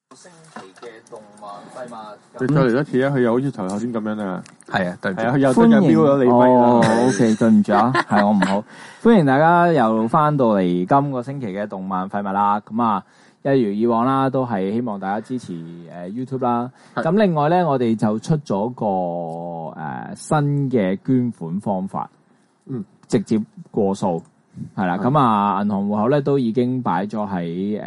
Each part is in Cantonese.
星期嘅動漫廢物， 你再嚟一次啊！佢又好似頭先咁樣啊。 係啊，對唔住， 係啊，佢又真係瞄咗你咪啦。 OK， 對唔住啊，係我唔好。歡迎大家又翻到嚟今個星期嘅動漫廢物啦。咁啊，一如以往啦，都係希望大家支持YouTube 啦。咁另外咧，我哋就出咗個新嘅捐款方法，直接過數係啦。咁啊，銀行戶口咧都已經擺咗喺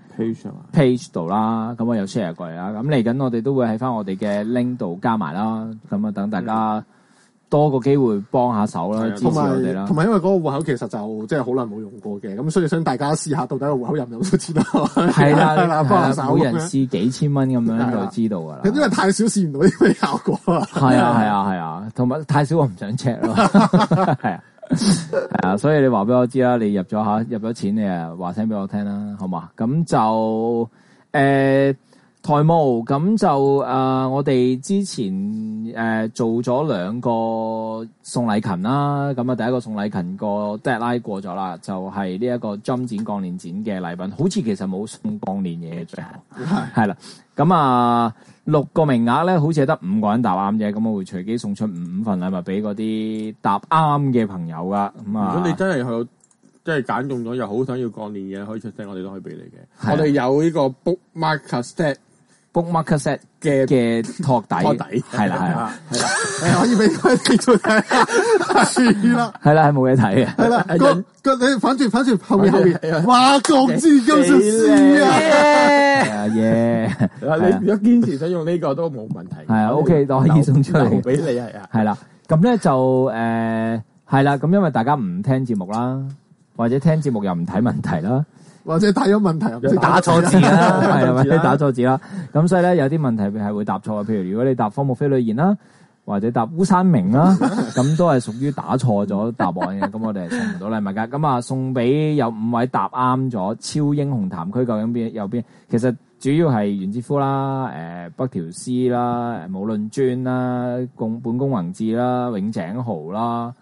page 度啦，咁我有 share 過嚟啦。咁嚟緊我哋都會喺翻我哋嘅 link 度加埋啦。咁啊，等大家多個機會幫下手啦，支持我哋啦。 同埋因為嗰個戶口其實就即係好耐冇用過嘅，咁所以想大家試下到底個戶口入唔入到錢啊？ 係啦， 幫下手， 每人試幾千蚊咁樣就知道噶啦。 因為太少試唔到啲咩效果啊。 係啊，同埋太少我唔想 check 咯。係啊。係啊，所以你話俾我知啦，你入咗錢，你啊話聲俾我聽啦，好嘛？咁就台務，咁就我哋之前做咗兩個送禮勤啦，咁啊第一個送禮勤個 deadline 過咗啦，就係呢一個針展鋼鍊展嘅禮品，好似其實冇送鋼鍊嘢嘅最後，係啦，咁啊6個名額咧，好似係得5個人答啱啫，咁我會隨機送出5份禮物俾嗰啲答啱嘅朋友噶，咁啊， 如果你真係去即係揀中咗，又好想要鋼鍊嘅，可以出聲，我哋都可以俾你嘅。 我哋有呢個 bookmarker set 嘅托底，係啦， 可以俾佢哋做睇，係啦， 係冇嘢睇嘅， 係啦，你反轉後面，哇，國之金術師啊， 你如果堅持想用呢個都冇問題， 係啊 ，OK， 都可以送出嚟俾你，係啊， 係啦，咁咧就係啦，咁因為大家唔聽節目啦，或者聽節目又唔睇問題啦。 或者睇咗問題又打錯字啦，係或者打錯字啦，咁所以咧有啲問題係會答錯嘅，譬如如果你答科目非女言啦，或者答烏山明啦，咁都係屬於打錯咗答案嘅，咁我哋係送唔到禮物噶。咁啊送俾有5位答啱咗超英雄譚區究竟有邊？其實主要係袁之夫啦、北條司啦、武論尊啦、本宮宏志啦、永井豪啦、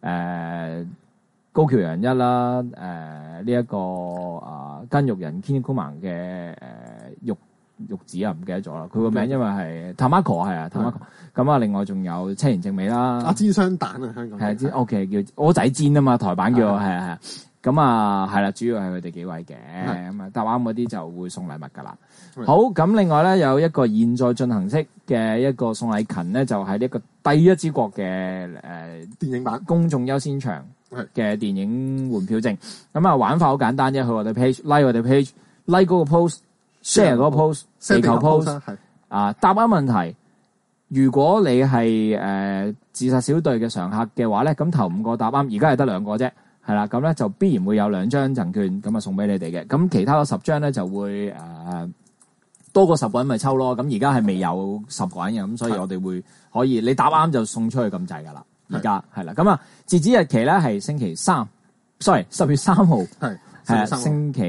高橋陽一啦，呢一個根玉人 Kinnikuman 嘅玉子啊，唔記得咗啦。佢個名因為係 Tamako 係啊 Tamako。咁啊，另外仲有青田正美啦， 阿煎雙蛋啊，香港係OK 叫蚵仔煎啊嘛，台版叫係啊。咁啊係啦，主要係佢哋幾位嘅，咁啊答啱嗰啲就會送禮物噶啦。好，咁另外咧有一個現在進行式嘅一個送禮勤咧，就係呢一個第一之國嘅電影版公眾優先場嘅電影換票證。咁啊玩法好簡單啫，去我哋 page，like 我哋 page，like 嗰個 post，share 嗰個 post， 地球 post， 答啱問題。如果你係自殺小隊嘅常客嘅話咧，咁頭5個答啱，而家係得2個啫，係啦，咁咧就必然會有2張贈券咁啊送俾你哋嘅。咁其他嗰10張咧就會多過10個人咪抽咯。咁而家係未有10個人嘅，咁所以我哋會可以你答啱就送出去咁滯噶啦。而家係啦，咁啊截止日期咧係星期3 ，10月3號，係星期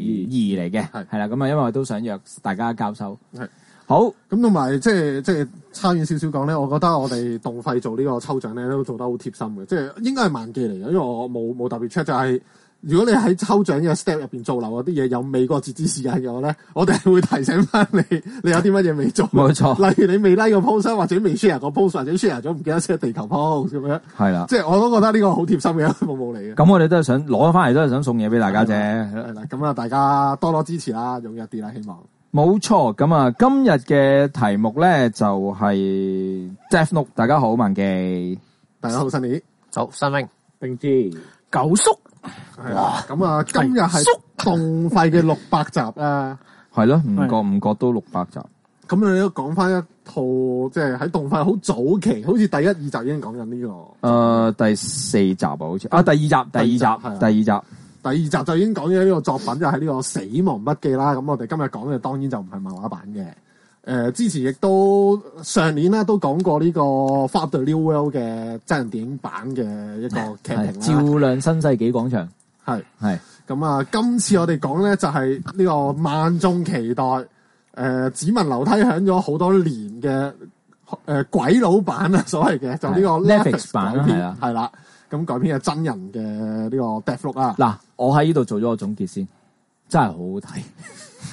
2嚟嘅，係啦。咁啊，因為我都想約大家交收。好， 咁同埋即係差遠少少講咧，我覺得我哋動費做呢個抽獎咧都做得好貼心嘅，即係應該係萬記嚟嘅，因為我冇特別 check 就係。如果你喺抽獎嘅 step 入邊做漏嗰啲嘢有未過截止時間嘅話咧，我哋係會提醒翻你有啲乜嘢未做。 冇錯， 例如你未 like 個 post 或者未 share 個 post 或者 share 咗唔記得 share 地球 post 咁樣。係啦，即係我都覺得呢個好貼心嘅服務嚟嘅。 咁我哋都係想攞翻嚟，都係想送嘢俾大家啫。 係啦，咁啊，大家多多支持啦，踴躍啲啦，希望。 冇錯，咁啊，今日嘅題目咧就係 Death Note。大家好，文記。 大家好，新年。 好，新榮。 並之。 九叔。 係啦，咁啊，今日係動費嘅600集啊， 係咯，唔覺都600集。 咁你都講翻一套，即係喺動費好早期，好似第1、2集已經講緊呢個。 第4集啊，好似第二集就已經講咗呢個作品，就係呢個《死亡筆記》啦。咁我哋今日講嘅當然就唔係漫畫版嘅。之前亦都上年咧都講過呢個《Far the New World》嘅真人電影版嘅一個劇情啦， 照亮新世紀廣場。係咁啊！今次我哋講咧就係呢個萬眾期待指紋樓梯響咗好多年嘅鬼佬版啊，所謂嘅就呢個 Netflix 版係啦。咁改編嘅真人嘅呢個 Death Note 啊。 嗱，我喺呢度做咗個總結先，真係好好睇。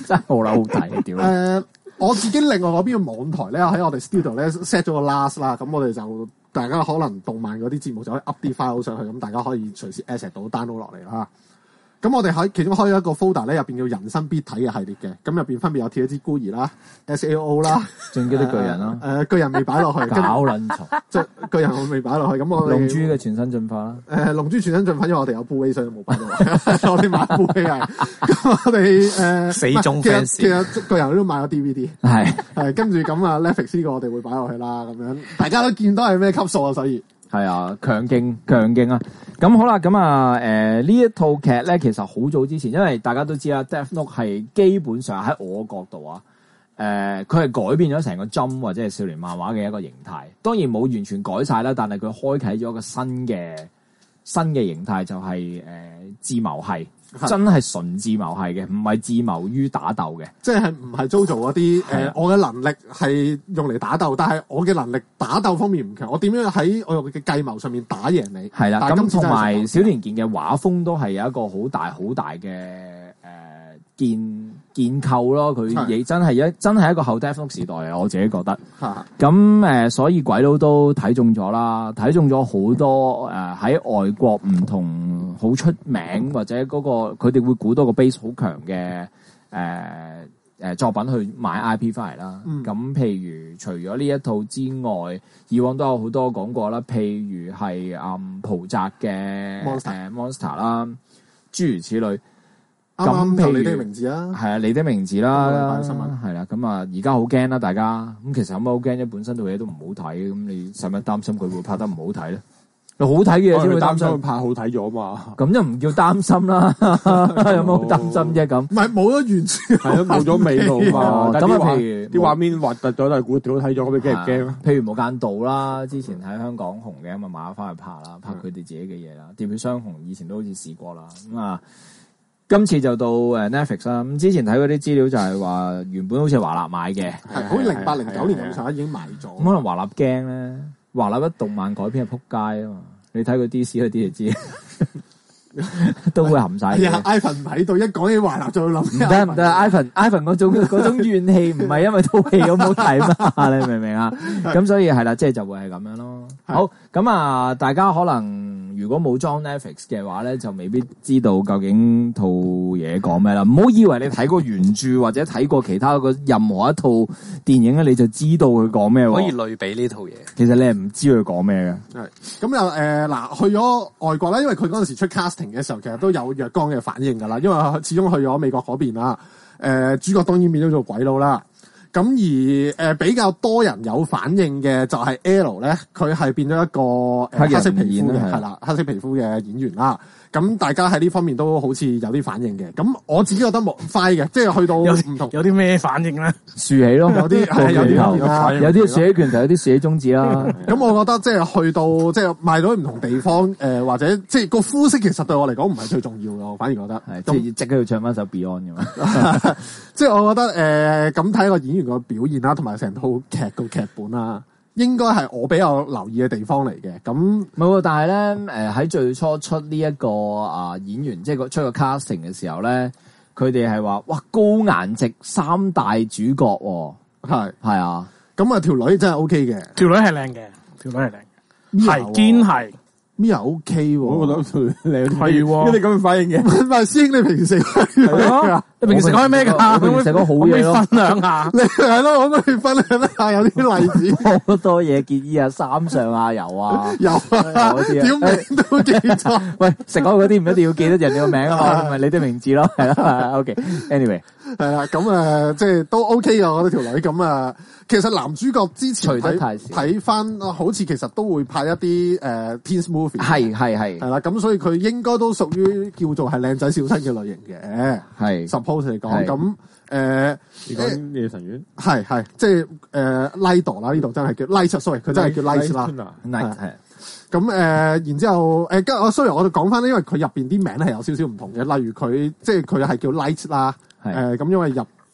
真係好撚好睇屌！ 我自己另外嗰邊嘅網台咧，喺我哋 studio 咧 set 咗個 last 啦，咁我哋就大家可能動漫嗰啲節目就可以 up 啲 file 上去，咁大家可以隨時 access 到 download 落嚟啦。咁我哋喺其中開咗一個 folder 咧，入邊叫人生必睇嘅系列嘅，咁入邊分別有鐵之孤兒啦、SAO 啦、 進擊的巨人啦， 巨人未擺落去， 搞撚錯， 即係巨人我未擺落去，咁我哋龍珠嘅全身進化啦， 龍珠全身進化，因為我哋有 Blu-ray 所以冇擺到，我哋買 Blu-ray 係，咁我哋死忠 fans， 其實巨人都買咗 DVD， 係跟住咁啊 Netflix 呢個我哋會擺落去啦，咁樣大家都見到係咩級數啊，所以。 係啊，強勁啊！咁好啦，咁啊，呢一套劇咧，其實好早之前，因為大家都知啦，Death Note 係基本上喺我角度啊，佢係改變咗成個 Jump 或者係少年漫畫嘅一個形態。當然冇完全改晒啦，但係佢開啟咗一個新嘅形態，就係智謀系。真係純智謀係嘅，唔係智謀於打鬥嘅， 即係唔係 JoJo 嗰啲我嘅能力係用嚟打鬥，但係我嘅能力打鬥方面唔強，我點樣喺我嘅計謀上面打贏你？ 係啦，咁同埋小田健嘅畫風都係有一個好大嘅建構咯，佢亦真係一個後 Death Note 時代啊！我自己覺得。咁所以鬼佬都睇中咗啦，睇中咗好多喺外國唔同好出名或者嗰個佢哋會估到個 base 好強嘅作品去買 IP 翻嚟啦。咁譬如除咗呢一套之外，以往都有好多講過啦，譬如係浦澤嘅 Monster 啦，諸如此類。咁譬如你的名字啦， 係啊，你的名字啦，係啦，咁啊，而家好驚啦，大家咁其實有乜好驚啫？本身套嘢都唔好睇，咁你使乜擔心佢會拍得唔好睇咧？好睇嘅嘢先會擔心佢拍好睇咗嘛？ 咁就唔叫擔心啦，有冇好擔心啫？咁唔係冇咗完全係咯，冇咗味道嘛。 咁啊，譬如啲畫面核突咗，但係估屌睇咗，咁你驚唔驚啊？ 譬如無間道啦，之前喺香港紅嘅，咁啊買翻去拍啦，拍佢哋自己嘅嘢啦。喋血雙雄以前都好似試過啦，咁啊。今次就到Netflix 啦，咁之前睇嗰啲資料就係話原本好似華納買嘅， 係好似08、09年咁上下已經賣咗。咁可能華納驚咧，華納一動漫改編係撲街啊嘛，你睇佢 DC 嗰啲就知，都會含晒。係啊 ，Ivan 唔喺度，一講起華納就會諗。 唔得 ，Ivan 嗰種怨氣唔係因為套戲好唔好睇嘛，你明唔明啊？咁所以係啦，即係就會係咁樣咯。好，咁啊，大家可能。如果冇裝 Netflix 嘅話咧，就未必知道究竟套嘢講咩啦。唔好以為你睇過原著或者睇過其他任何一套電影咧，你就知道佢講咩。 可以類比呢套嘢。 其實你係唔知佢講咩嘅。 係咁又嗱，去咗外國啦，因為佢嗰陣時出 casting 嘅時候，其實都有若干嘅反應㗎啦。因為始終去咗美國嗰邊啦，主角當然變咗做鬼佬啦。咁而比較多人有反應嘅就係 L 咧，佢係變咗一個黑色皮膚嘅係啦，黑色皮膚嘅演員啦。咁大家喺呢方面都好似有啲反應嘅。咁我自己覺得冇快嘅，即係去到唔同有啲咩反應咧？ 豎起咯， 有啲係有啲有啲豎起拳頭，有啲豎起中指啦。 咁我覺得即係去到即係賣到唔同地方或者即係個膚色其實對我嚟講唔係最重要嘅，我反而覺得係即係即刻要唱翻首 Beyond 咁嘛。 即係我覺得咁睇個演員個表現啦，同埋成套劇個劇本啦。應該係我比較留意嘅地方嚟嘅，咁冇，但係咧，喺最初出呢一個演員，即係出個 casting 嘅時候咧，佢哋係話，哇，高顏值3大主角，係啊， 咁啊條女真係 OK 嘅， 條女係靚嘅，條女係靚，係堅係。 Mia OK 喎， 我覺得靚係喎， 你咁嘅反應嘅， 唔係師兄，你平時食你平時食開咩㗎？ 平時食開好嘢咯， 分享下， 你係咯，我都可以分享一下有啲例子， 好多嘢建議啊，三上下游啊， 有啊，屌名都記錯。 喂，食開嗰啲唔一定要記得人哋個名啊嘛，咪你啲名字咯，係啦，OK，anyway， 係啦，咁即係都 OK 嘅，我覺得條女咁其實男主角之前睇翻，好似其實都會拍一啲Teens movie，係啦，咁所以佢應該都屬於叫做係靚仔小生嘅類型嘅，係 suppose 嚟講，咁你講夜神院係即係Light 啦，呢度真係叫 Light，sorry， 佢真係叫 Light 啦 ，Light 係。 咁然之後sorry，我哋講翻咧，因為佢入邊啲名係有少少唔同嘅，例如佢即係佢係叫 Light 啦，咁因為日本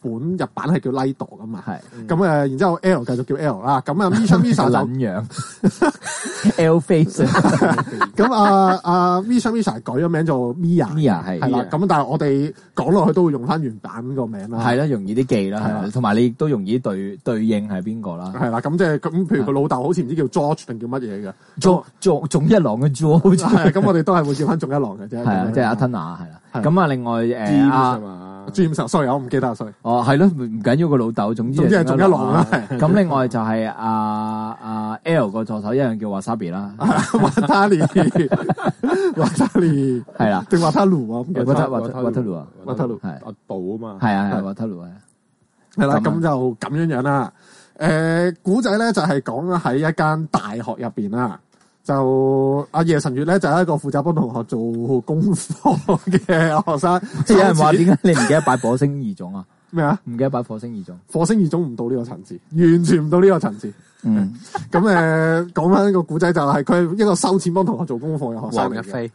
本日版係叫 Lido 噶嘛， 係咁然之後 L 繼續叫 L 啦，咁啊 Misha 就撚樣 L face 咁阿 Misha 改咗名做 Mia 係啦，咁但係我哋講落去都會用翻原版個名啦， 係啦，容易啲記啦，係同埋你亦都容易對應係邊個啦， 係啦，咁即係咁，譬如佢老豆好似唔知叫 George 定叫乜嘢嘅仲一郎嘅 George， 係咁我哋都係會叫翻仲一郎嘅啫， 係啊，即係阿吞拿係啦，咁啊另外 James，sorry 我唔記得，sorry， 哦係咯，唔緊要個老豆，總之係仲一郎啦， 咁另外就係阿 L 個助手一樣叫 Wasabi 啦 ，Watari 係啦， 定 Wataru 啊 ，Wataru 啊 ，Wataru 係阿道啊嘛， 係啊係 Wataru 係啦，咁就咁樣啦。古仔咧就係講喺一間大學入邊啦，就阿夜神月咧就係一個負責幫同學做功課嘅學生。 即係有人話點解你唔記得擺火星異種啊？ 咩啊？ 唔記得擺火星異種？ 火星異種唔到呢個層次，完全唔到呢個層次。咁講翻呢個古仔就係佢一個收錢幫同學做功課嘅學生嚟嘅。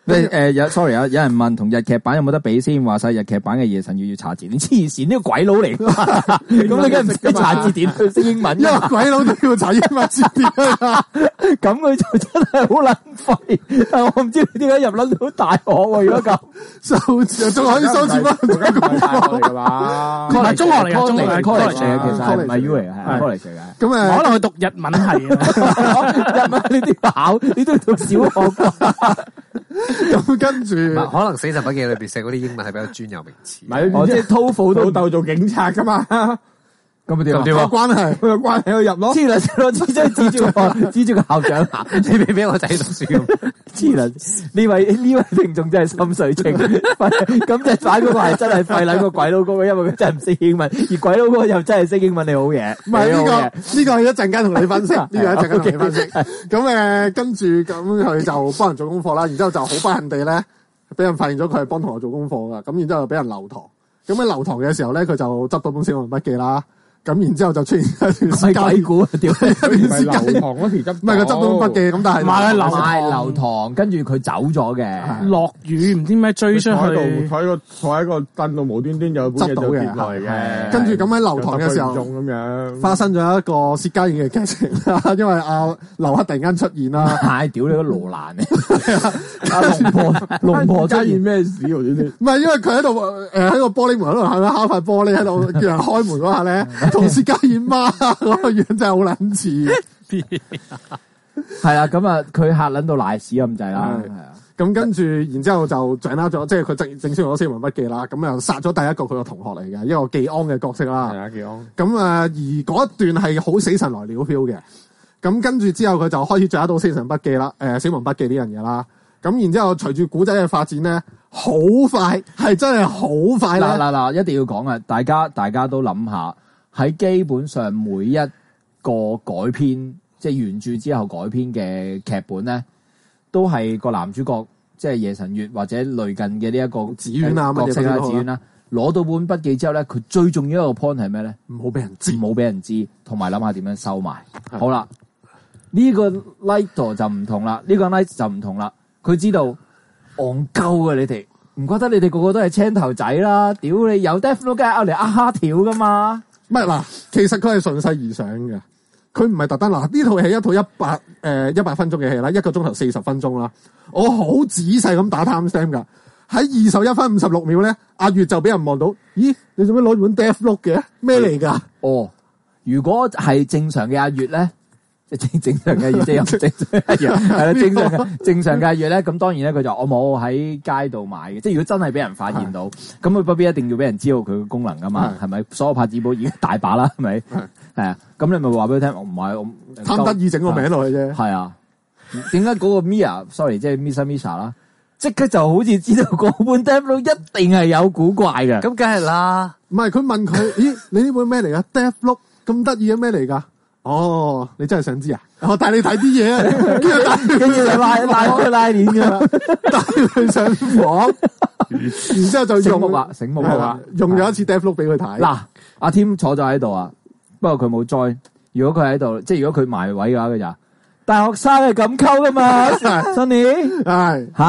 sorry 啊，有人問同日劇版有冇得比先？話晒日劇版嘅夜神月要查字典，黐線呢個鬼佬嚟㗎嘛？咁你梗係唔識查字典，佢識英文， 因為鬼佬都要查英文字典啊！ 咁佢就真係好撚廢。但我唔知佢點解入撚到大學喎？如果咁收錢仲可以收錢幫同學功課嚟㗎嘛？ 唔係中學嚟嘅，中學 college 嚟嘅，其實唔係 U 嚟嘅，係 college 嚟嘅。 咁可能佢讀日文係日文你都要考，你都要讀小學㗎。 咁跟住， 可能死神筆記裏邊寫嗰啲英文係比較專有名詞。 唔係，我即係 TOEFL 老豆做警察噶嘛，咁咪點啊？ 有關係， 佢有關係去入咯。 黐撚，我指住個校長行， 你俾我仔讀書咁。 黐撚，呢位聽眾真係心水清，咁就反嗰個係真係廢撚個鬼佬嗰個，因為佢真係唔識英文，而鬼佬嗰個又真係識英文，你好嘢。 唔係呢個係一陣間同你分析，呢個一陣間同你分析。咁跟住咁佢就幫人做功課啦，然之後就好不幸地咧，俾人發現咗佢係幫同學做功課噶，咁然之後就俾人留堂。咁喺留堂嘅時候咧，佢就執到本小文筆記啦。咁然之後就出現一段時間， 鬼故屌一段時間留堂嗰時執， 唔係佢執到本筆記，咁但係賣留堂，跟住佢走咗嘅， 落雨唔知咩追出去， 坐喺個凳度無端端有本嘢就跌落嚟嘅， 跟住咁喺留堂嘅時候咁樣發生咗一個薛家燕嘅劇情啦，因為阿劉克突然間出現啦， 太屌你個羅蘭嘅，龍婆出現咩事喎？ 唔係因為佢喺度喺個玻璃門嗰度係咪敲塊玻璃喺度叫人開門嗰下咧。同薛家燕媽嗰個樣真係好撚似， 係啦，咁啊，佢嚇撚到賴屎咁滯啦，係啊， 咁跟住，然之後就掌握咗，即係佢正式咗小文筆記啦，咁又殺咗第一個佢個同學嚟嘅，一個技安嘅角色啦， 係啊，技安。 咁而嗰一段係好死神來了 feel 嘅，咁跟住之後佢就開始掌握到小文筆記啦，小文筆記呢樣嘢啦，咁然之後隨住古仔嘅發展咧，好快，係真係好快咧。 嗱，一定要講啊，大家都諗下。喺基本上每一個改編，即係原著之後改編嘅劇本咧，都係個男主角，即係夜神月或者類近嘅呢一個紫苑啊角色啦，紫苑啦，攞到本筆記之後咧，佢最重要一個 point 係咩咧？ 唔好俾人知， 冇俾人知，同埋諗下點樣收埋。好啦，呢個 Light 就唔同啦，呢個 Light 就唔同啦，佢知道戇鳩啊！你哋唔覺得你哋個個都係青頭仔啦？屌你有 Deathloop 梗係out嚟蝦條噶嘛？ 唔係嗱，其實佢係順勢而上嘅，佢唔係特登嗱。呢套戲一套100分鐘嘅戲啦，1個鐘頭40分鐘啦。我好仔細咁打 timestamp 噶，喺21分56秒咧，阿月就俾人望到，咦？你做咩攞本 Deathloop 嘅？咩嚟㗎？ 哦，如果係正常嘅阿月咧，即係正常嘅月，即係有正常一樣，係啦，正常嘅阿月咧，咁當然咧，佢就我冇喺街度買嘅。即係如果真係俾人發現到，咁佢不必一定要俾人知道佢嘅功能噶嘛，係咪？所有拍紙簿已經大把啦，係咪？係啊，咁你咪話俾佢聽，我唔係我貪得意整個名落去啫。 係啊，點解嗰個 Mia，sorry， 即係 Misha 啦，即刻就好似知道嗰本 Deathloop 一定係有古怪嘅。 咁梗係啦， 唔係佢問佢，咦？你呢本咩嚟㗎 Deathloop 咁得意嘅咩嚟㗎？哦，你真係想知啊？我帶你睇啲嘢啊，跟住你拉鏈㗎啦，帶佢上房，然之後就醒目啦， 用咗一次 Deathloop 俾佢睇。 嗱，阿 Tim 坐咗喺度啊，不過佢冇 join。如果佢喺度，即係如果佢埋位嘅話，佢就大學生係咁溝噶嘛，Sunny 係吓。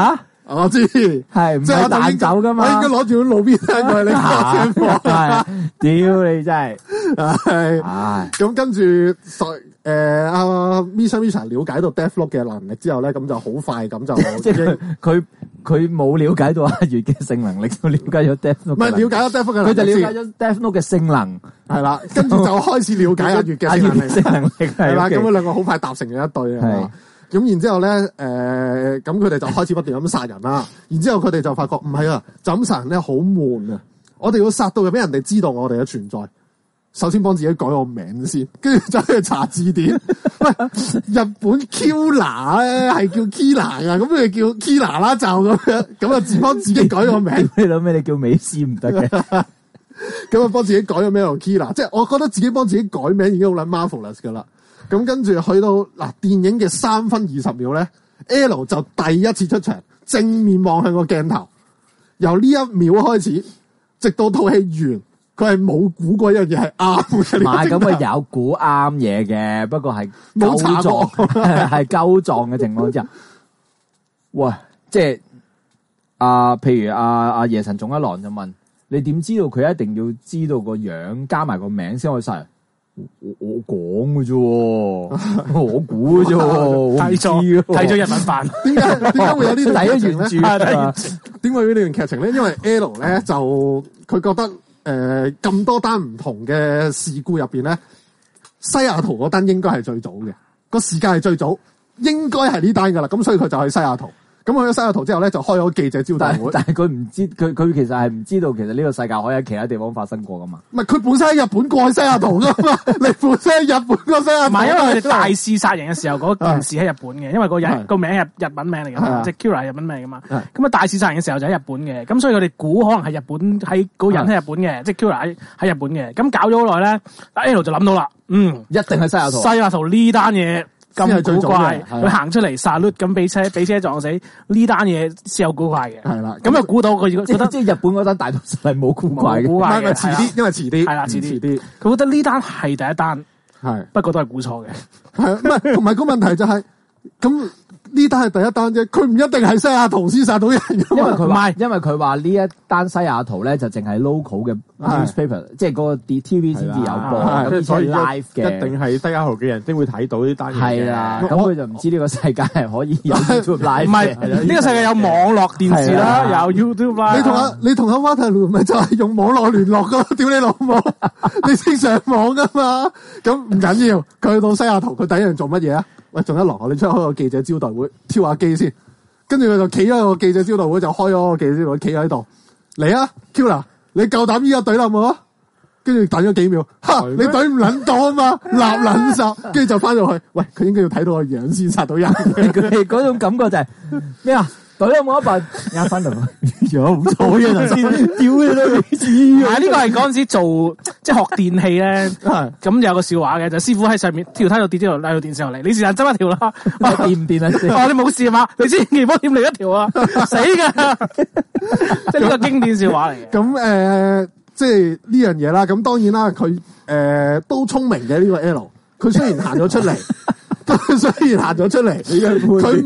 我知， 係唔即係我係彈走噶嘛？ 我應該攞住路邊攤過你車貨。 係，屌你真係， 係， 唉， 咁跟住阿 Misha 了解到 Deathloop 嘅能力之後咧，咁就好快咁就即係佢冇了解到阿月嘅性能力，就了解咗 Deathloop。 唔係了解咗 Deathloop 嘅能力， 佢就了解咗 Deathloop 嘅性能， 係啦，跟住就開始了解阿月嘅性能力，係啦，咁佢兩個好快搭成咗一對啊。咁然之後咧，咁佢哋就開始不斷咁殺人啦。然之後佢哋就發覺唔係啊，就咁殺人咧好悶啊！我哋要殺到俾人哋知道我哋嘅存在。首先幫自己改個名先，跟住走去查字典。喂，日本 Killer 咧係叫 Killer 噶，咁佢叫 Killer 啦就咁樣，咁啊自幫自己改個名。 你諗咩？你叫美斯唔得嘅， 咁啊幫自己改個名做 Killer，即係我覺得自己幫自己改名已經好撚 marvelous 噶啦。咁跟住去到嗱電影嘅3分20秒咧 ，L 就第一次出場，正面望向個鏡頭，由呢一秒開始，直到套戲完。佢係冇估過一樣嘢係啱嘅， 唔係咁佢有估啱嘢嘅，不過係冇查過， 係鳩撞嘅情況之下，喂，即係譬如阿夜神總一郎就問你點知道佢一定要知道個樣加埋個名先可以殺人？我講嘅啫，我估嘅啫， 睇咗日文版， 點解會有呢段劇情咧？點解會有呢段劇情咧？因為 L 咧就佢覺得。咁多單唔同嘅事故入邊咧，西雅圖嗰單應該係最早嘅，個時間係最早，應該係呢單噶啦，咁所以佢就去西雅圖。咁去咗西雅圖之後咧，就開咗記者招待會。但係佢唔知，佢其實係唔知道，其實呢個世界可以喺其他地方發生過噶嘛。唔係佢本身喺日本過去西雅圖噶嘛，你本身喺日本過西雅圖。唔係，因為佢哋大肆殺人嘅時候，嗰件事喺日本嘅，因為個人個名係日文名嚟噶嘛，即係 Kira 係日文名嚟噶嘛。咁啊大肆殺人嘅時候就喺日本嘅，咁所以佢哋估可能係日本喺個人喺日本嘅，即係 Kira 喺日本嘅。咁搞咗好耐咧，阿 L 就諗到啦，一定係西雅圖。西雅圖呢單嘢。咁古怪，佢行出嚟殺戮咁俾車撞死，呢單嘢先有古怪嘅。係啦，咁就估到佢覺得即係日本嗰單大屠殺係冇古怪嘅，唔係遲啲，因為遲啲係啦，遲啲。佢覺得呢單係第一單，係不過都係估錯嘅。係唔係？同埋個問題就係咁。呢單係第一單啫，佢唔一定係西雅圖先殺到人㗎嘛。因為佢話呢一單西雅圖咧就淨係 local 嘅 newspaper，即係嗰個 TV 先至有播，咁所以 live 嘅，一定係西雅圖嘅人先會睇到呢單嘢。係啦，咁佢就唔知呢個世界係可以有 YouTube live。唔係呢個世界有網絡電視啦，有 YouTube live。你同阿 Waterloo 咪就係用網絡聯絡㗎，屌你老母！你先上網㗎嘛？咁唔緊要，佢去到西雅圖，佢第一樣做乜嘢啊？喂，仲一郎，我哋出開個記者招待會，挑下機先，跟住佢就企喺個記者招待會，就開咗個記者招待會，企喺度嚟啊 ，Killer，你夠膽依家懟啦冇啊？跟住等咗幾秒，你懟唔撚到啊嘛，立撚殺，跟住就翻到去，喂，佢應該要睇到個樣先殺到人，佢嗰種感覺就係咩啊？懟有冇一份啱翻嚟，有好錯嘅頭先，屌你都未知。係呢個係嗰陣時做即係學電器咧，咁有個笑話嘅，就師傅喺上面跳梯度跌咗條拉到電上嚟，你試下執一條啦，掂唔掂啊？你冇事嘛？你千祈唔好掂另一條啊，死噶！即係呢個經典笑話嚟嘅。咁即係呢樣嘢啦。咁當然啦，佢都聰明嘅呢個 L， 佢雖然行咗出嚟。雖然行咗出嚟，佢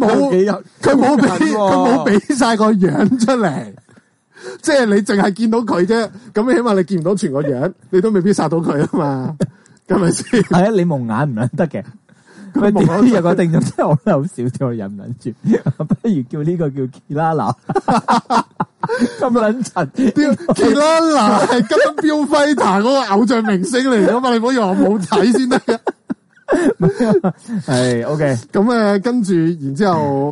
冇俾晒個樣出嚟，即係你淨係見到佢啫。咁起碼你見唔到全個樣，你都未必殺到佢啊嘛，係咪先？係啊，你蒙眼唔撚得嘅。佢點知有個定咗之後，我都好少跳忍唔撚住，不如叫呢個叫 Kilala 咁撚陳。Kilala 係金標輝壇嗰個偶像明星嚟噶嘛？你唔好以為我冇睇先得嘅。係 OK，咁跟住，然之後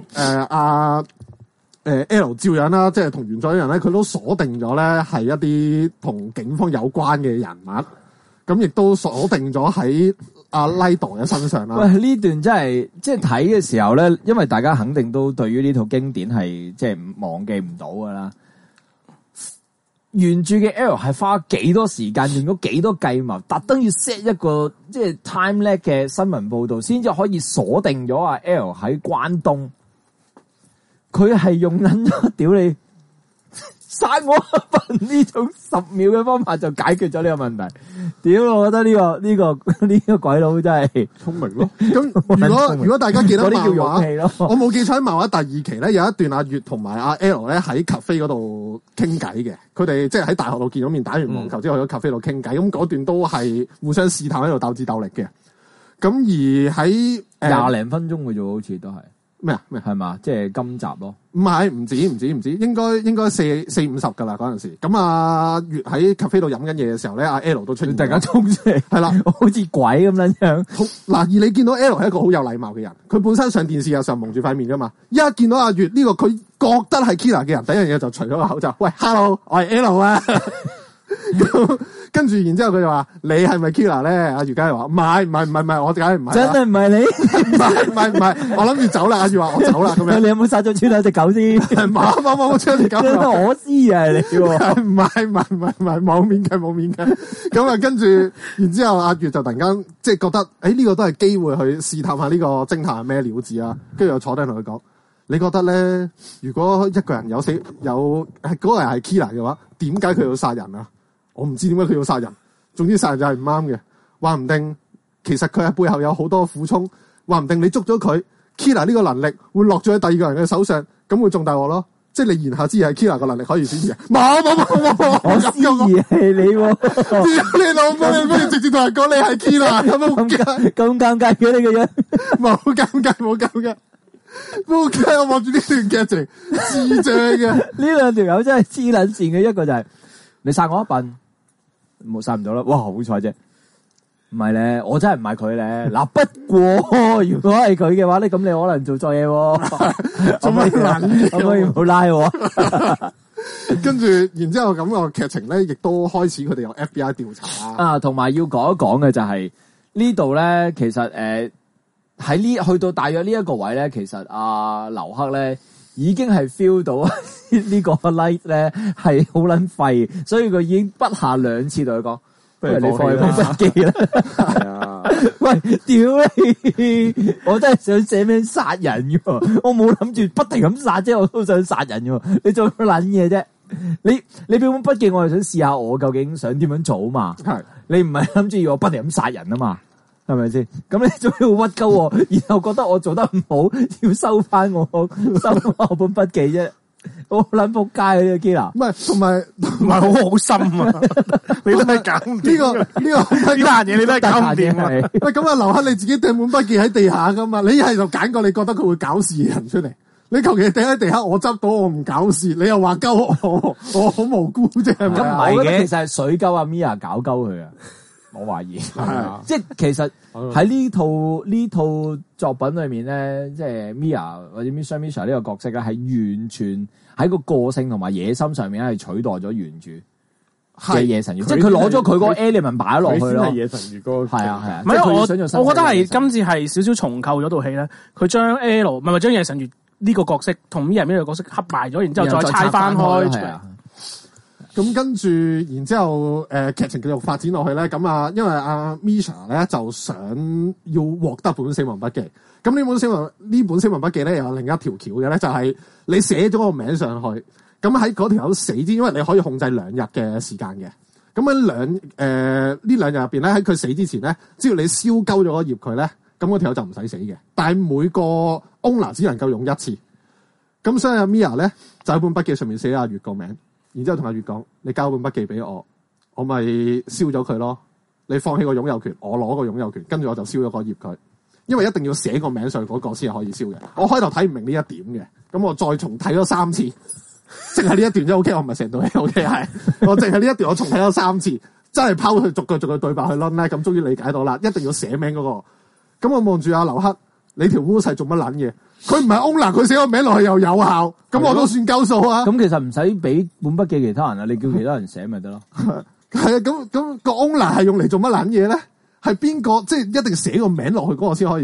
L 照樣啦，即係同原作一樣咧，佢都鎖定咗咧係一啲同警方有關嘅人物，咁亦都鎖定咗喺阿拉朵嘅身上啦。喂，呢段真係即係睇嘅時候咧，因為大家肯定都對於呢套經典係即係忘記唔到噶啦。原著嘅 L 係花幾多時間，用咗幾多計謀，特登要 set 一個即係 time lag 嘅新聞報導，先至可以鎖定咗阿 L 喺關東。佢係用緊咗屌你殺我一份呢種10秒嘅方法就解決咗呢個問題。屌，我覺得呢個鬼佬真係聰明咯。咁如果大家記得嗰啲漫叫勇氣畫， 咯。 我冇記錯喺漫畫第2期咧，有一段阿月同埋阿 L 咧喺 cafe 嗰度傾偈嘅。佢哋即係喺大學度見咗面，打完網球之後去咗 cafe 度傾偈。咁嗰段都係互相試探喺度鬥智鬥力嘅。咁而喺 20零分鐘嘅啫，好似都係咩啊？ 係嘛？即係今集咯。 唔係，唔止，應該40-50噶啦嗰陣時。咁啊，月喺 cafe 度飲緊嘢嘅時候咧，阿 L 都出現， 突然間衝出嚟， 係啦， 好似鬼咁樣樣。 嗱，而你見到 L 係一個好有禮貌嘅人，佢本身上電視嘅時候蒙住塊面噶嘛，一見到阿月呢個佢覺得係 Kira 嘅人，第一樣嘢就除咗個口罩，喂 ，hello， 我係 L 啊。跟住，然之後佢就話：你係咪 Kira 咧？阿月梗係話：唔係，我梗係唔係。 真係唔係你？ 唔係，我諗住走啦。阿月話：我走啦。咁樣， 你有冇殺咗村口隻狗先？ 冇村口隻狗。 我知啊，你喎。 唔係，冇面嘅。咁啊，跟住，然之後阿月就突然間即係覺得，呢個都係機會去試探下呢個偵探係咩料子啊。跟住又坐低同佢講：你覺得咧，如果一個人嗰個人係 Kira 嘅話，點解佢要殺人啊？我唔知點解佢要殺人，總之殺人就係唔啱嘅。話唔定其實佢喺背後有好多苦衷，話唔定你捉咗佢 ，Kira 呢個能力會落咗喺第二個人嘅手上，咁會中大鑊咯。即係你言下之意係 Kira 個能力可以轉移。冇， 我思疑係你喎。 你老母，你不如直接同人講你係 Kira，有冇咁尷尬嘅你個樣？ 冇尷尬。冇計，我望住呢段劇情，智障嘅。 呢兩條友真係黐撚線嘅，一個就係你殺我一笨。冇殺唔到啦，哇！好彩啫，唔係咧，我真係唔係佢咧。嗱，不過如果係佢嘅話咧，咁你可能做錯嘢喎。做乜撚？可唔可以唔好拉我？ 跟住，然之後咁個劇情咧，亦都開始佢哋有 FBI 調查啊。同埋要講一講嘅就係呢度咧，其實喺呢去到大約呢一個位咧，其實阿劉克咧已經係 feel 到呢個 light 咧係好撚廢，所以佢已經不下2次同佢講，不如你放棄本筆記啦。係啊，喂，屌你！我真係想寫名殺人嘅，我冇諗住不停咁殺啫，我都想殺人嘅。你做乜撚嘢啫？你俾本筆記，我係想試下我究竟想點樣做嘛？係你唔係諗住要我不停咁殺人啊嘛？係咪先？咁你仲要屈鳩我，然後覺得我做得唔好，要收翻我本筆記啫？我撚仆街啊！呢個 Kira， 唔係同埋好深啊！你都係搞唔掂呢單嘢，你都係搞唔掂啊！ 喂，咁啊，劉克你自己掟本筆記喺地下噶嘛？你係就揀個你覺得佢會搞事嘅人出嚟，你求其掟喺地下，我執到我唔搞事，你又話鳩我好無辜啫？係咪？ 咁唔係嘅，其實係水鳩阿 Mia 搞鳩佢啊！我懷疑，即係其實喺呢套作品裏面咧，即係 Mia 或者 Misha 呢個角色咧，係完全喺個個性同埋野心上面係取代咗原著嘅夜神月，即係佢攞咗佢嗰個 element 擺咗落去咯。 係夜神月嗰個係啊。 唔係我覺得係今次係少少重構咗套戲咧，佢將 L 唔係將夜神月呢個角色同 Mia 呢個角色合埋咗，然之後再拆翻開出嚟。 咁跟住，然之後劇情繼續發展落去咧，咁啊，因為阿 Misha 咧就想要獲得本死亡筆記，咁呢本死亡筆記咧有另一條橋嘅咧，就係你寫咗個名上去，咁喺嗰條友死之，因為你可以控制2日嘅時間嘅，咁喺呢2日入邊咧，喺佢死之前咧，只要你燒鳩咗個頁佢咧，咁嗰條友就唔使死嘅，但係每個 owner 只能夠用1次，咁所以阿 Mia 咧就喺本筆記上面寫阿月個名。然之後同阿月講：你交本筆記俾我，我咪燒咗佢咯。你放棄個擁有權，我攞個擁有權，跟住我就燒咗個頁佢。因為一定要寫個名上嗰個先係可以燒嘅。我開頭睇唔明呢一點嘅，咁我再重睇咗3次，淨係呢一段啫。OK， 我唔係成套戲 OK 係，我淨係呢一段我重睇咗3次，真係拋佢逐句對白去攆咧，咁終於理解到啦。一定要寫名嗰個。咁我望住阿劉克，你條烏係做乜撚嘢？佢唔係 owner，佢寫個名落去又有效，咁我都算夠數啊！ 咁其實唔使俾本筆記其他人啊，你叫其他人寫咪得咯。 係啊，咁個 owner 係用嚟做乜撚嘢咧？係邊個？即係一定寫個名落去嗰個先可以燒。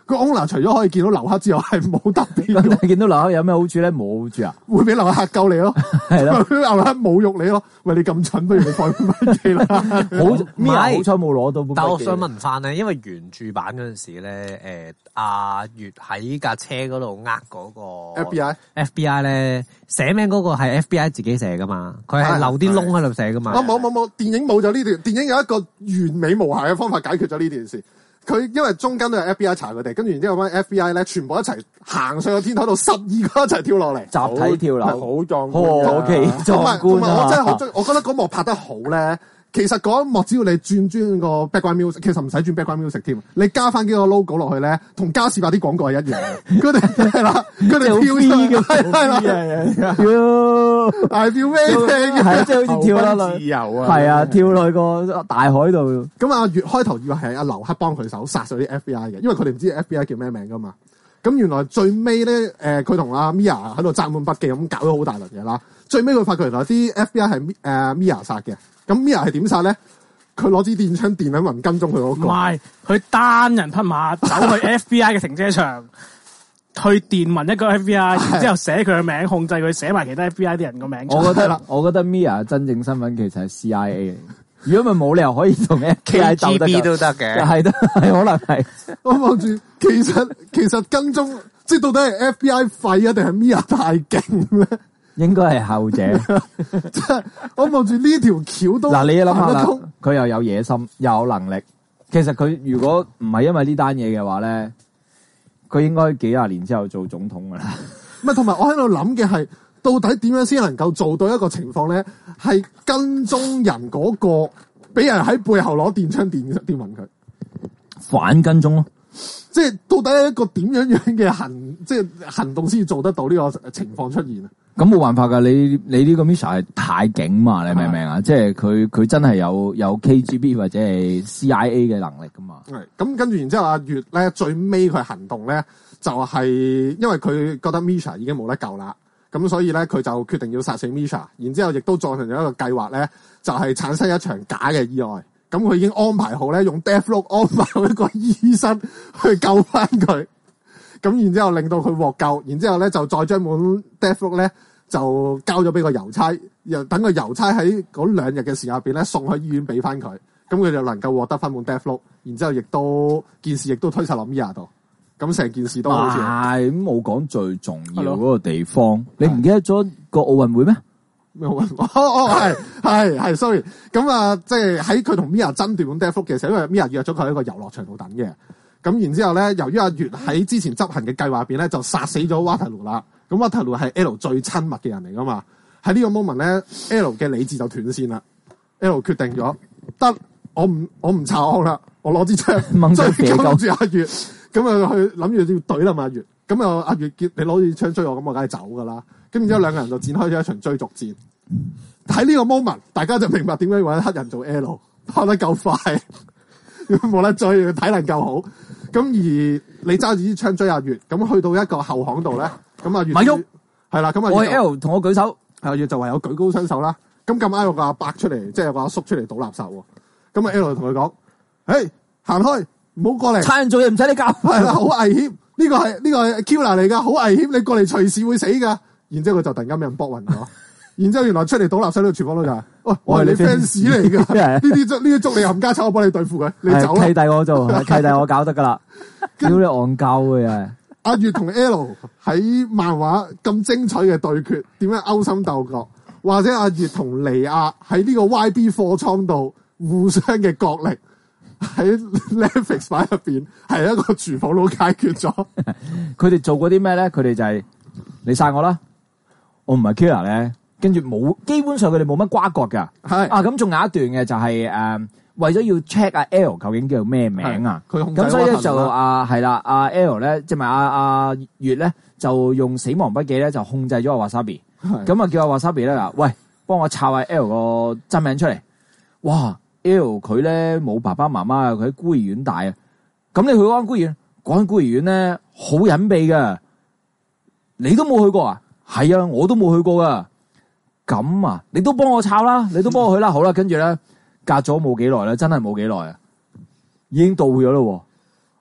個 owner 除咗可以見到劉克之外，係冇特別咁嘅， 你見到劉克有咩好處咧？冇好處啊， 會俾劉克嚇鳩你咯， 係咯， 會俾劉克侮辱你咯。喂，你咁蠢，不如你放本筆記啦。 好咩啊？好彩冇攞到本筆記。 但我想問翻咧，因為原著版嗰陣時咧，阿月喺架車嗰度嗰個 FBI 咧寫名嗰個係 FBI 自己寫噶嘛，佢係留啲窿喺度寫噶嘛。 冇，電影冇咗呢段，電影有一個完美無瑕嘅方法解決咗呢件事。佢因為中間都有 FBI 查佢哋，跟住然之後班 FBI 咧全部一齊行上個天台度，12個一齊跳落嚟， 集體跳樓， 好壯觀何其壯觀啊！ 我真係好中意，我覺得嗰幕拍得好咧。其實嗰一幕只要你轉個 background music，其實唔使轉 background music 添，你加翻幾個 logo 落去咧，同嘉士伯啲廣告係一樣嘅。佢哋係啦，佢哋跳上係啦，大跳咩嘅？ 係即係好似跳落去自由啊！ 係啊，跳落去個大海度。 咁阿月開頭以為係阿劉克幫佢手殺咗啲 FBI 嘅，因為佢哋唔知 FBI 叫咩名噶嘛。咁原來最尾咧，佢同阿 Mia 喺度摘滿筆記咁搞咗好大輪嘢啦。最尾佢發覺原來啲 FBI 係Mia 殺嘅。咁 Mia 係點殺咧？佢攞支電槍電喺雲跟蹤佢嗰個。 唔係，佢單人匹馬走去 FBI 嘅停車場，去電暈一個 FBI，然之後寫佢嘅名，控制佢寫埋其他 FBI 啲人個名。 我覺得 Mia 真正身份其實係 CIA 嚟。如果咪冇理由可以同 FBI 鬥得 KGB 都得嘅， 係可能係。我望住，其實跟蹤，即係到底係 FBI 廢啊，定係 Mia 太勁咧？ 應該係後者。 即係我望住呢條橋都嗱，你諗下啦，佢又有野心，又有能力。其實佢如果唔係因為呢單嘢嘅話咧，佢應該幾廿年之後做總統噶啦。 唔係，同埋我喺度諗嘅係，到底點樣先能夠做到一個情況咧？係跟蹤人嗰個俾人喺背後攞電槍電暈佢， 反跟蹤咯。 即係到底係一個點樣嘅行動先至做得到呢個情況出現啊？ 咁冇辦法噶，你呢個 Misha 係太勁嘛，你明唔明啊？即係佢真係有 KGB 或者係 CIA 嘅能力噶嘛。 係咁，跟住然之後阿月咧最尾佢行動咧就係因為佢覺得 Misha 已經冇得救啦，咁所以咧佢就決定要殺死 Misha，然之後亦都造成咗一個計劃咧，就係產生一場假嘅意外。咁佢已經安排好咧，用 Deathloop 安排好一個醫生去救翻佢。咁然之後令到佢獲救，然之後咧就再將本 Deathloop 咧就交咗俾個郵差，又等個郵差喺嗰2日嘅時間入邊咧送去醫院俾翻佢，咁佢就能夠獲得翻本 Deathloop，然之後亦都件事亦都推晒落 Mia 度，咁成件事都好似係咁冇講最重要嗰個地方，你唔記得咗個奧運會咩？ 咩奧運？係 sorry， 咁啊，即係喺佢同 Mia 爭奪本 Deathloop 嘅時候，因為 Mia 約咗佢喺個遊樂場度等嘅。咁然之後咧，由於阿月喺之前執行嘅計劃入邊咧，就殺死咗 Waterloo 啦。咁 Waterloo 係 L 最親密嘅人嚟噶嘛。喺呢個 moment 咧 ，L 嘅理智就斷線啦。L 決定咗，得我唔查案啦，我攞支槍追跟住阿月，咁啊去諗住要懟啦嘛阿月。咁啊阿月叫你攞支槍追我，咁我梗係走噶啦。咁然之後兩個人就展開咗一場追逐戰。喺呢個 moment，大家就明白點解要揾黑人做 L， 跑得夠快。冇得追，體能夠好。咁而你揸住支槍追阿月，咁去到一個後巷度咧，咁阿月咪喐係啦，咁我係 L 同我舉手， 阿月就唯有舉高雙手啦。咁咁啱有個阿伯出嚟，即係有個阿叔出嚟倒垃圾喎。咁啊 L 就同佢講：，誒，行開，唔好過嚟。 差人做嘢唔使你教， 係啦，好危險。呢個係 Killer 嚟噶，好危險。你過嚟隨時會死噶。然之後佢就突然間俾人搏暈咗。然之後原來出嚟倒垃圾呢個廚房佬就係，喂，我係你 fans 嚟噶，呢啲捉你冚家鏟，我幫你對付佢，你走啦。 契弟我做，契弟我搞得噶啦，屌你戇鳩嘅。 阿月同 L 喺漫畫咁精彩嘅對決，點樣勾心鬥角？或者阿月同尼亞喺呢個 YB 貨倉度互相嘅角力，喺 Netflix 版入邊係一個廚房佬解決咗。 佢哋做過啲咩咧？佢哋就係你殺我啦，我唔係 killer 咧。跟住冇，基本上佢哋冇乜瓜葛噶。係啊，咁仲有一段嘅就係為咗要 check 阿 L 究竟叫咩名啊？佢咁所以咧就係啦，阿 L 咧即係咪阿月咧就用死亡筆記咧就控制咗阿 Wasabi。咁啊叫阿 Wasabi 咧嗱，喂，幫我抄下 L 個真名出嚟。哇 ，L 佢咧冇爸爸媽媽啊，佢喺孤兒院大啊。咁你去嗰間孤兒院，嗰間孤兒院咧好隱秘噶，你都冇去過啊？係啊，我都冇去過噶。咁啊，你都幫我抄啦，你都幫我去啦，好啦，跟住咧隔咗冇幾耐啦，真係冇幾耐啊，已經到咗咯。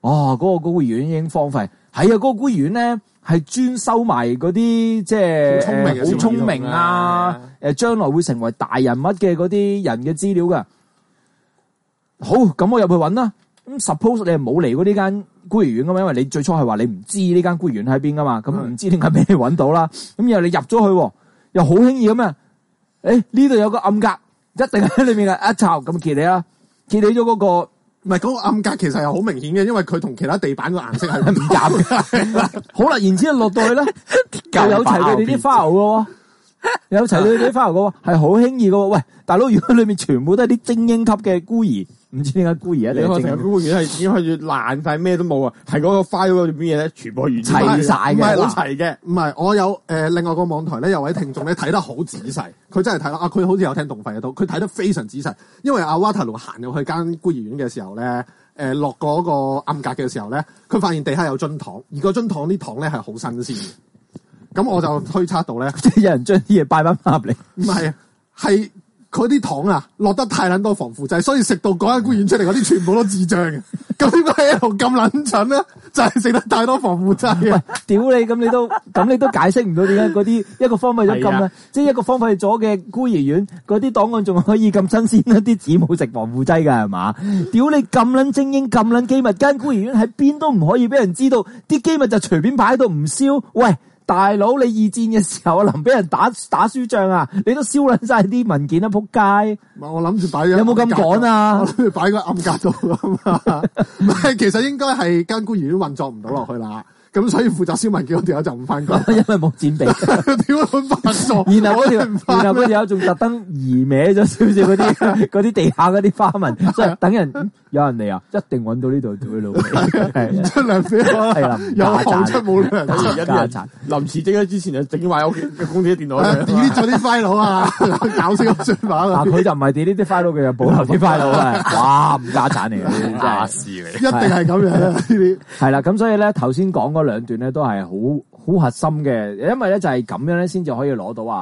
嗰個孤兒院已經荒廢。係啊，嗰個孤兒院咧係專收埋嗰啲即係好聰明啊，將來會成為大人物嘅嗰啲人嘅資料噶。好，咁我入去揾啦。咁 suppose 你係冇嚟過呢間孤兒院噶嘛？因為你最初係話你唔知呢間孤兒院喺邊噶嘛，咁唔知點解俾你揾到啦。咁然後你入咗去，又好輕易咁啊！呢度有個暗格，一定喺裏面嘅一抄咁揭你啦，揭你咗嗰個， 唔係嗰個暗格其實係好明顯嘅，因為佢同其他地板個顏色係唔夾嘅。 好啦，然之後落到去咧，又有齊佢哋啲 file 嘅喎。有齊佢哋啲 file 嘅喎，係好輕易嘅喎。喂，大佬，如果裏面全部都係啲精英級嘅孤兒，唔知點解孤兒一定係精英。 孤兒係已經開始爛晒，咩都冇啊！係嗰個 file 嗰邊嘢咧，全部完齊晒嘅， 唔係好齊嘅。 唔係，我有另外個網台咧，有位聽眾咧睇得好仔細，佢真係睇啦。佢好似有聽動費嘅都，佢睇得非常仔細。因為阿瓦塔魯行入去間孤兒院嘅時候咧，落嗰個暗格嘅時候咧，佢發現地下有樽糖，而個樽糖啲糖咧係好新鮮嘅。咁我就推測到咧， 即係有人將啲嘢擺翻入嚟。 唔係啊，係佢啲糖啊落得太撚多防腐劑，所以食到嗰間孤兒院出嚟嗰啲全部都智障嘅。咁點解 L 咁撚蠢咧？就係食得太多防腐劑啊！ 屌你，咁你都解釋唔到點解嗰啲一個荒廢咗咁啦，即係一個荒廢咗嘅孤兒院嗰啲檔案仲可以咁新鮮啦，啲紙冇食防腐劑㗎係嘛？屌你咁撚精英咁撚機密，間孤兒院喺邊都唔可以俾人知道，啲機密就隨便擺喺度唔燒。喂！大佬，你二戰嘅時候臨俾人打輸仗啊，你都燒撚晒啲文件啊，仆街！ 我諗住擺咗， 有冇咁趕啊？ 我諗住擺個暗格度啊嘛。唔係，其實應該係間孤兒院運作唔到落去啦。咁所以負責燒文件嗰條友就唔翻工， 因為冇戰備。 屌佢發作， 然後嗰條友仲特登移歪咗少少嗰啲地下嗰啲花紋，即係等人有人嚟啊，一定揾到呢度做佢老味。 出糧俾我， 係啦， 有後出冇糧， 一啲人臨辭職之前就整壞屋企嘅公司啲電腦 ，delete咗啲 file 啊，搞死個算法啊！ 佢就唔係 delete 啲 file 嘅，就保留啲 file 啊！哇，唔家產嚟嘅， 家事嚟， 一定係咁樣呢啲。 係啦，咁所以咧頭先講嗰兩段咧都係好核心嘅，因為咧就係咁樣咧先至可以攞到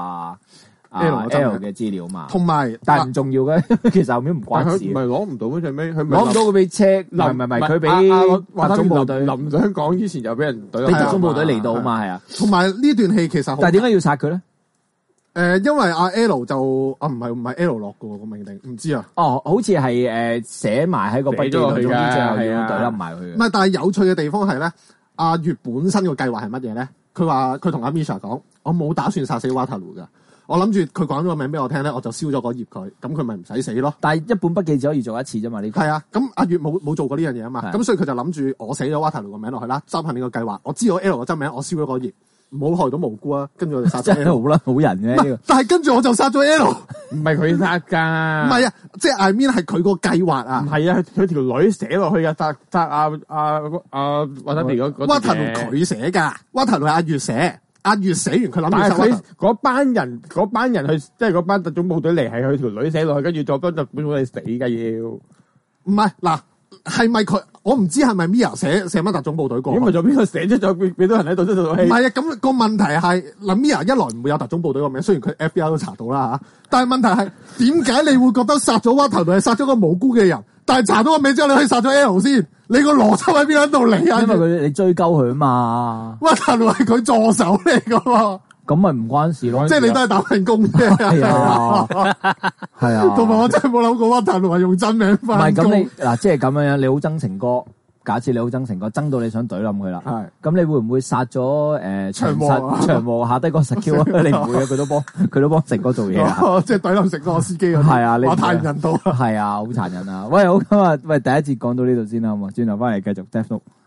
L 嘅資料嘛。 同埋， 但係唔重要嘅，其實後面唔關事。 唔係攞唔到咩？最尾佢攞唔到佢俾車，唔係佢俾特種部隊。 臨想講之前就俾人懟， 俾特種部隊嚟到嘛，係啊。 同埋呢段戲其實， 但係點解要殺佢咧？ 因為阿 L 就唔係 L 落嘅個命令，唔知啊。 哦，好似係寫埋喺個筆記度，總之最後要懟冧埋佢。 唔係，但係有趣嘅地方係咧，阿月本身個計劃係乜嘢咧？佢話佢同阿 Misha 講，我冇打算殺死瓦塔魯噶，我諗住佢講咗個名俾我聽咧，我就燒咗嗰頁佢，咁佢咪唔使死咯。 但係一本筆記只可以做一次啫嘛，呢個係啊。咁阿月冇做過呢樣嘢啊嘛，咁所以佢就諗住我寫咗瓦塔魯個名落去啦，執行呢個計劃。我知道 L 個真名，我燒咗嗰頁。唔好害到無辜啊！跟住我就殺咗 L， 真係好啦，好人嘅呢個。 但係跟住我就殺咗 L， 唔係佢殺噶， 唔係啊，即係 I mean 係佢個計劃啊， 唔係啊，佢條女寫落去噶，殺阿瓦塔魯嗰瓦塔魯佢寫噶，瓦塔魯係阿月寫，阿月寫完佢諗住殺。但係佢嗰班人去，即係嗰班特種部隊嚟，係佢條女寫落去，跟住再幫特種部隊死噶要。 唔係嗱，係咪佢？我唔知係咪 Mia 寫乜特種部隊過？ 因為仲邊個寫咗咗幾多人喺度出套戲？ 唔係啊，咁個問題係嗱 Mia 一來唔會有特種部隊個名，雖然佢 FBI 都查到啦嚇，但係問題係點解你會覺得殺咗瓦塔魯係殺咗個無辜嘅人，但係查到個名之後你可以殺咗 L 先？你個邏輯喺邊度嚟啊？ 因為你追究佢啊嘛， 瓦塔魯係佢助手嚟噶喎。 咁咪唔關事咯， 即係你都係打份工啫。 係啊，係啊。 同埋我真係冇諗過瓦塔魯係用真名翻工。 唔係咁你嗱，即係咁樣樣，你好憎情歌。假設你好憎情歌，憎到你想懟冧佢啦。係。咁你會唔會殺咗長和下低個實 Q 啊？你唔會啊？佢都幫成哥做嘢啊。 即係懟冧成個司機嗰啲。係啊，話太唔人道。 係啊，好殘忍啊！喂，好今日第一節講到呢度先啦，好嘛？轉頭翻嚟繼續 Death Note。